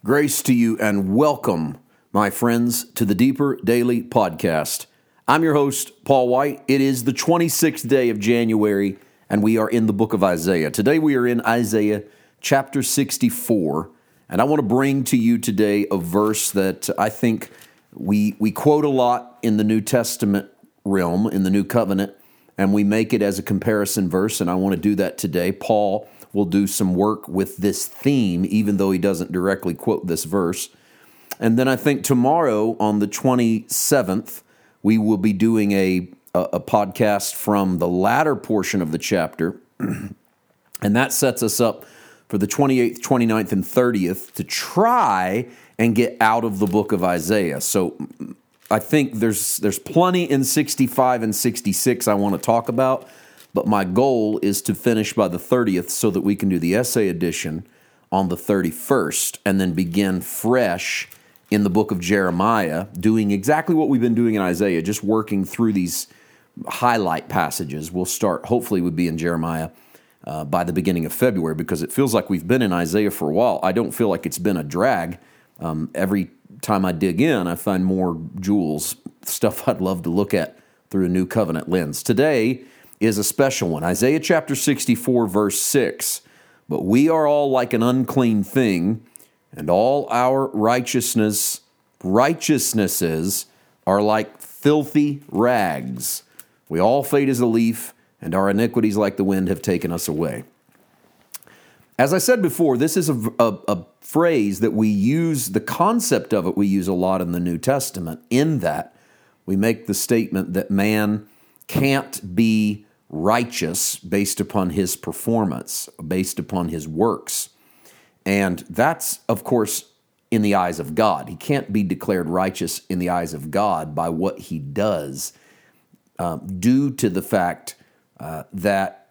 Grace to you and welcome, my friends, to the Deeper Daily Podcast. I'm your host, Paul White. It is the 26th day of January, and we are in the book of Isaiah. Today we are in Isaiah chapter 64, and I want to bring to you today a verse that I think we quote a lot in the New Testament realm, in the New Covenant, and we make it as a comparison verse, and I want to do that today. Paul will do some work with this theme, even though he doesn't directly quote this verse. And then I think tomorrow on the 27th, we will be doing a podcast from the latter portion of the chapter, and that sets us up for the 28th, 29th, and 30th to try and get out of the book of Isaiah. So I think there's plenty in 65 and 66 I want to talk about, but my goal is to finish by the 30th so that we can do the essay edition on the 31st and then begin fresh in the book of Jeremiah, doing exactly what we've been doing in Isaiah, just working through these highlight passages. We'll start, hopefully we'll be in Jeremiah by the beginning of February, because it feels like we've been in Isaiah for a while. I don't feel like it's been a drag. Every time I dig in, I find more jewels, stuff I'd love to look at through a New Covenant lens. Today is a special one. Isaiah chapter 64, verse 6. But we are all like an unclean thing, and all our righteousnesses are like filthy rags. We all fade as a leaf, and our iniquities like the wind have taken us away. As I said before, this is a phrase that we use, the concept of it we use a lot in the New Testament, in that we make the statement that man can't be righteous based upon his performance, based upon his works. And that's, of course, in the eyes of God. He can't be declared righteous in the eyes of God by what he does, due to the fact that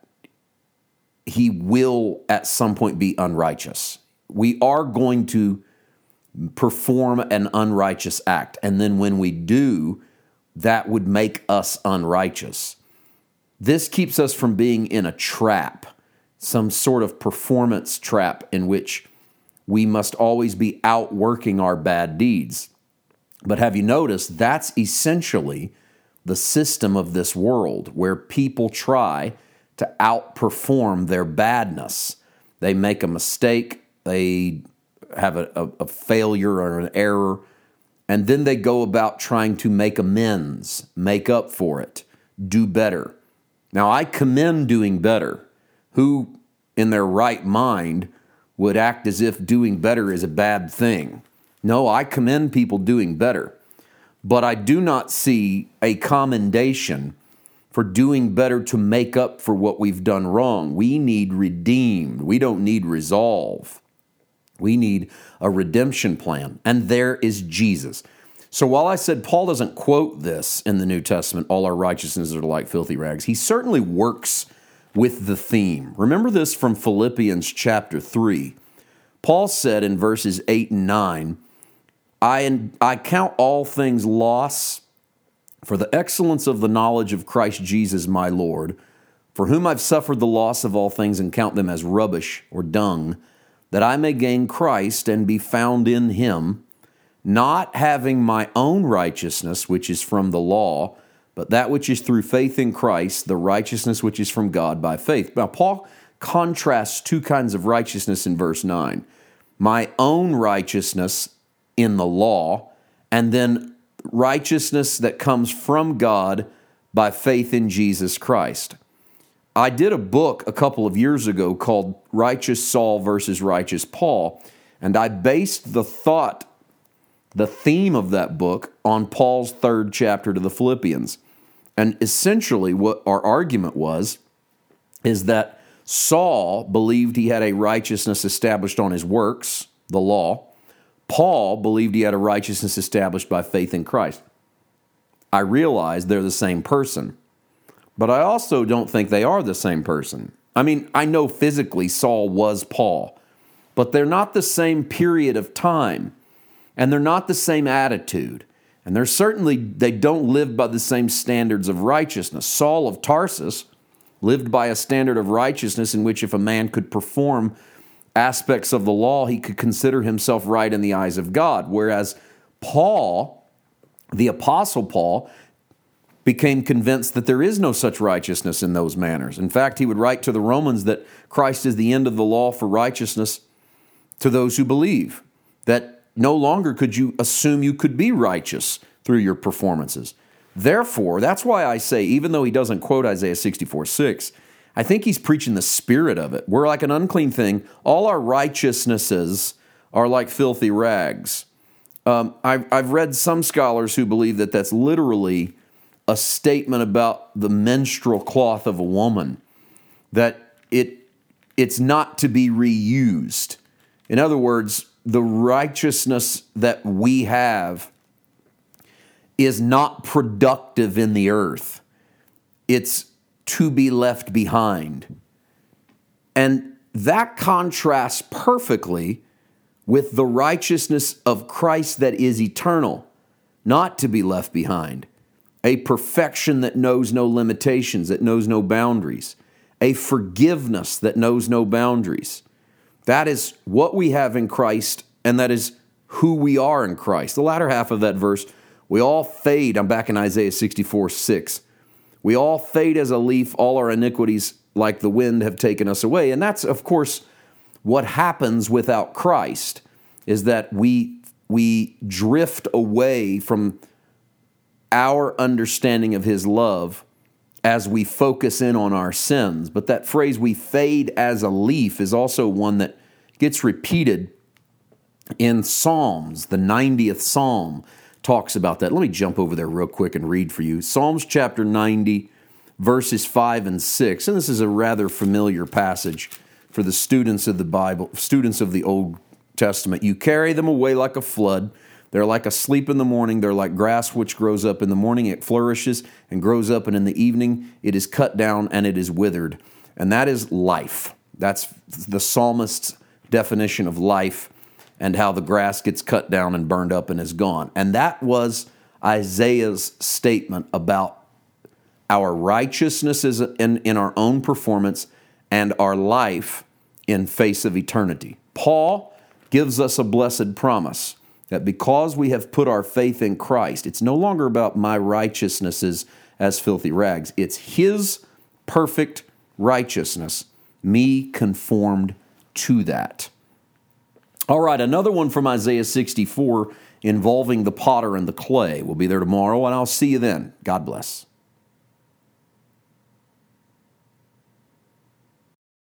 he will at some point be unrighteous. We are going to perform an unrighteous act, and then when we do, that would make us unrighteous. This keeps us from being in a trap, some sort of performance trap in which we must always be outworking our bad deeds. But have you noticed that's essentially the system of this world, where people try to outperform their badness. They make a mistake, they have a failure or an error, and then they go about trying to make amends, make up for it, do better. Now, I commend doing better. Who in their right mind would act as if doing better is a bad thing? No, I commend people doing better. But I do not see a commendation for doing better to make up for what we've done wrong. We need redeemed. We don't need resolve. We need a redemption plan. And there is Jesus. So while I said Paul doesn't quote this in the New Testament, all our righteousnesses are like filthy rags, he certainly works with the theme. Remember this from Philippians chapter 3. Paul said in verses 8 and 9, I count all things loss for the excellence of the knowledge of Christ Jesus my Lord, for whom I've suffered the loss of all things and count them as rubbish or dung, that I may gain Christ and be found in him, not having my own righteousness, which is from the law, but that which is through faith in Christ, the righteousness which is from God by faith. Now, Paul contrasts two kinds of righteousness in verse 9. My own righteousness in the law, and then righteousness that comes from God by faith in Jesus Christ. I did a book a couple of years ago called Righteous Saul versus Righteous Paul, and I based the theme of that book on Paul's third chapter to the Philippians. And essentially what our argument is that Saul believed he had a righteousness established on his works, the law. Paul believed he had a righteousness established by faith in Christ. I realize they're the same person, but I also don't think they are the same person. I mean, I know physically Saul was Paul, but they're not the same period of time, and they're not the same attitude, and they don't live by the same standards of righteousness. Saul of Tarsus lived by a standard of righteousness in which if a man could perform aspects of the law, he could consider himself right in the eyes of God. Whereas Paul, the Apostle Paul, became convinced that there is no such righteousness in those manners. In fact, he would write to the Romans that Christ is the end of the law for righteousness to those who believe, that no longer could you assume you could be righteous through your performances. Therefore, that's why I say, even though he doesn't quote Isaiah 64:6, I think he's preaching the spirit of it. We're like an unclean thing. All our righteousnesses are like filthy rags. I've read some scholars who believe that that's literally a statement about the menstrual cloth of a woman, that it's not to be reused. In other words, the righteousness that we have is not productive in the earth. It's to be left behind. And that contrasts perfectly with the righteousness of Christ that is eternal, not to be left behind. A perfection that knows no limitations, that knows no boundaries. A forgiveness that knows no boundaries. That is what we have in Christ, and that is who we are in Christ. The latter half of that verse, we all fade. I'm back in Isaiah 64:6. We all fade as a leaf, all our iniquities like the wind have taken us away. And that's, of course, what happens without Christ, is that we drift away from our understanding of his love as we focus in on our sins. But that phrase, we fade as a leaf, is also one that gets repeated in Psalms. The 90th Psalm talks about that. Let me jump over there real quick and read for you. Psalms chapter 90, verses 5 and 6. And this is a rather familiar passage for the students of the Bible, students of the Old Testament. You carry them away like a flood. They're like asleep in the morning. They're like grass which grows up in the morning. It flourishes and grows up, and in the evening it is cut down and it is withered. And that is life. That's the psalmist's definition of life, and how the grass gets cut down and burned up and is gone. And that was Isaiah's statement about our righteousness in our own performance and our life in face of eternity. Paul gives us a blessed promise that because we have put our faith in Christ, it's no longer about my righteousnesses as filthy rags. It's his perfect righteousness, me conformed to that. All right, another one from Isaiah 64 involving the potter and the clay. We'll be there tomorrow, and I'll see you then. God bless.